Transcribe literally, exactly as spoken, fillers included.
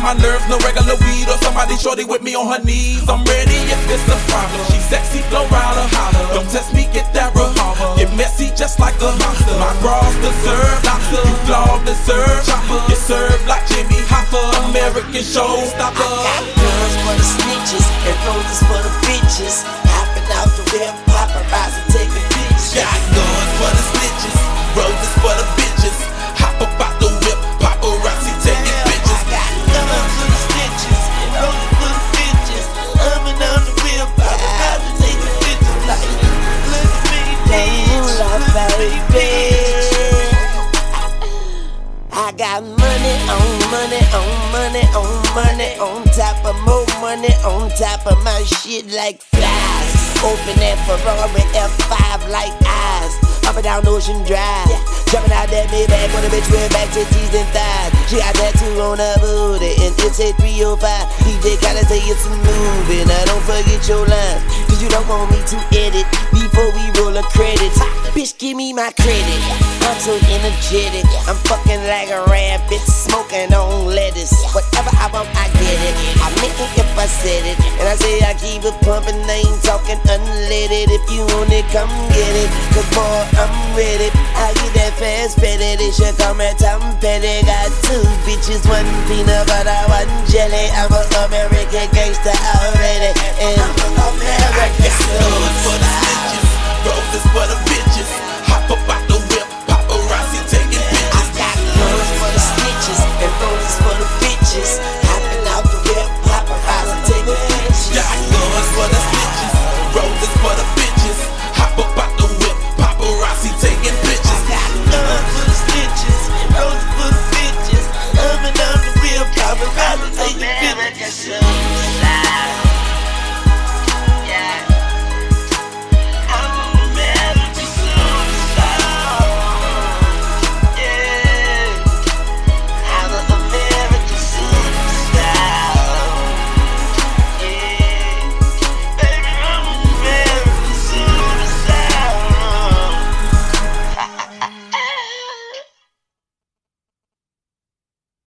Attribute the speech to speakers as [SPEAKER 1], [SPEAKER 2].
[SPEAKER 1] on my nerves, no regular weed or somebody shorty with me on her knees. I'm ready if it's a problem. She sexy, flow rider, holler. Don't test me, get that revolver. Get messy just like a monster. My bras deserve lobster. You flawed deserve chopper. You serve like Jimmy Hoffa. American showstopper.
[SPEAKER 2] I got guns for the snitches and roses for the bitches. Hopping out the whip, paparazzi taking pictures.
[SPEAKER 1] Got guns for the snitches, roses for the bitches. Hop up out the whip, paparazzi taking pictures.
[SPEAKER 2] I got guns for the snitches and roses for the bitches. Hopping out the whip, paparazzi taking pictures. Like, look at me dance, look at me dance. I got money on money on money on money on top of more money on top of my shit like flies. Open that Ferrari F five like eyes. Up and down Ocean Drive. Jumping out that Maybach when a bitch went back to teeth and thighs. She got that tattoo on her booty and it's a three oh five. D J gotta say it's a movie. Now don't forget your lines, cause you don't want me to edit before we roll a credit. Bitch, give me my credit. I'm so energetic. I'm fucking like a rabbit, smoking on lettuce. Whatever I want, I get it. I make it if I said it. And I say I keep it pumping, I ain't talking unleaded. If you want it, come get it. Cause boy, I'm ready. I get that fast petty. They should call me Tom Petty. Got two bitches, one peanut butter, one jelly. I'm an American gangster already. And I'm an American
[SPEAKER 1] for the snitches, roses for the bitches. Hop up out the whip, paparazzi taking pictures.
[SPEAKER 2] I got guns for the snitches and roses for the bitches.